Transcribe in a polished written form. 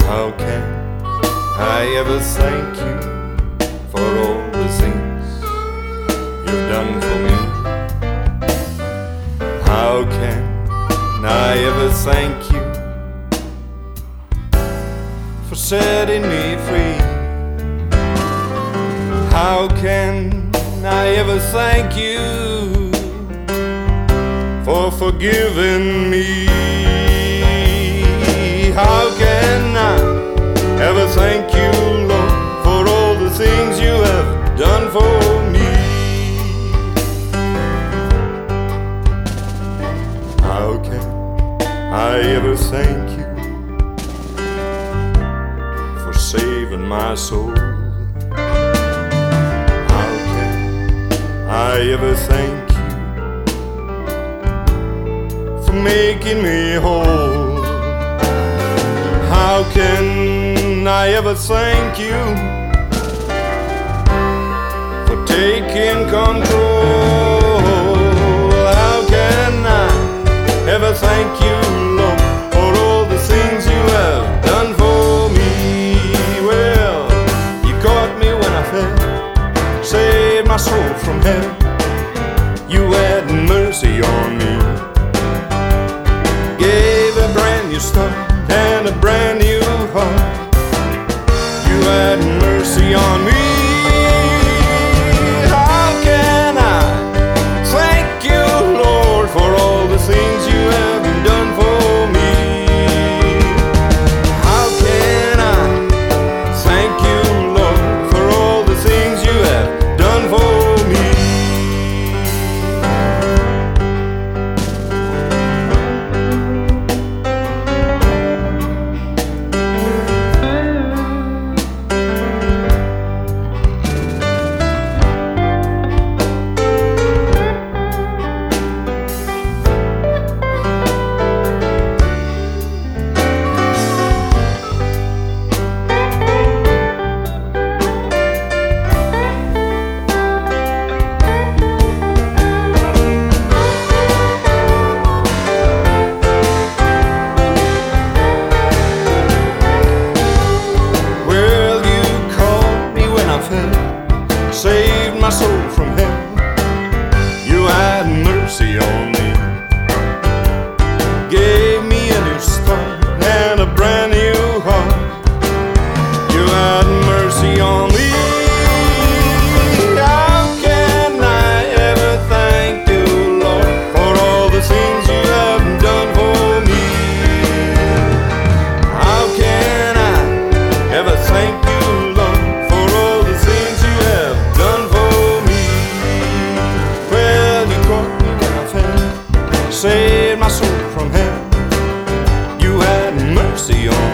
How can I ever thank you for all the things you've done for me? How can I ever thank you for setting me free? How can I ever thank you for forgiving me? How can I ever thank you, Lord, for all the things you have done for me? How can I ever thank you for saving my soul? How can I ever thank you for making me whole? How can I ever thank you for taking control? How can I ever thank you, Lord, for all the things you have done for me? Well, you caught me when I fell, saved my soul from hell. You had mercy on me, gave a brand new start and a brand new heart. You had mercy on me. How can I thank you, Lord, for all the things you have done for me? How can I thank you, Lord, for all the things you have done for me? Saved my soul from hell. You had mercy on me, gave me a new start and a brand new heart. You had mercy on me. How can I ever thank you, Lord, for all the things you have done for me? How can I ever thank you, Lord, for all the things you have done for me? Well, you caught me when I fell, saved my soul from hell. You had mercy on